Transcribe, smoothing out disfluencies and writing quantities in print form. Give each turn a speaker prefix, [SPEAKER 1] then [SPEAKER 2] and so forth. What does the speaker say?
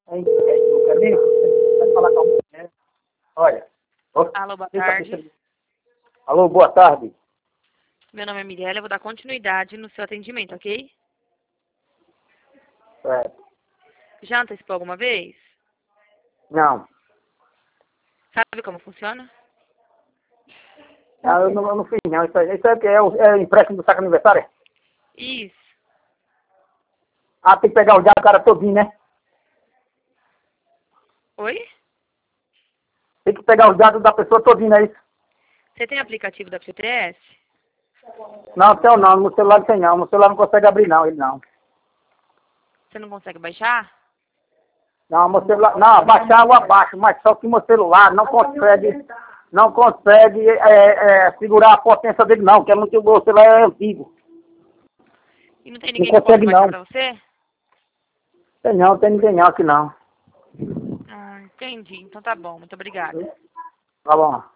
[SPEAKER 1] Eu quero nem falar com a mulher. Olha.
[SPEAKER 2] Alô, boa tarde.
[SPEAKER 1] Alô, boa tarde.
[SPEAKER 2] Meu nome é Mirella, eu vou dar continuidade no seu atendimento, ok?
[SPEAKER 1] Certo.
[SPEAKER 2] Já antecipou alguma vez?
[SPEAKER 1] Não.
[SPEAKER 2] Sabe como funciona?
[SPEAKER 1] Eu não fiz, não. Isso é o que? É o empréstimo do saco aniversário?
[SPEAKER 2] Isso.
[SPEAKER 1] Ah, tem que pegar o diabo do cara todinho, né?
[SPEAKER 2] Oi?
[SPEAKER 1] Tem que pegar os dados da pessoa todinho, não é isso?
[SPEAKER 2] Você tem aplicativo da FGTS?
[SPEAKER 1] Não, tem não. No celular não tem não. No celular não consegue abrir não, ele não.
[SPEAKER 2] Você não consegue baixar?
[SPEAKER 1] Não, meu celular, não, abaixar eu abaixo, mas só que meu celular não consegue segurar a potência dele não, que é muito, o celular é antigo.
[SPEAKER 2] E não tem
[SPEAKER 1] Não
[SPEAKER 2] ninguém que possa
[SPEAKER 1] consegue
[SPEAKER 2] baixar
[SPEAKER 1] não.
[SPEAKER 2] pra você?
[SPEAKER 1] Tem ninguém não aqui não.
[SPEAKER 2] Ah, entendi. Então tá bom. Muito obrigada.
[SPEAKER 1] Tá bom.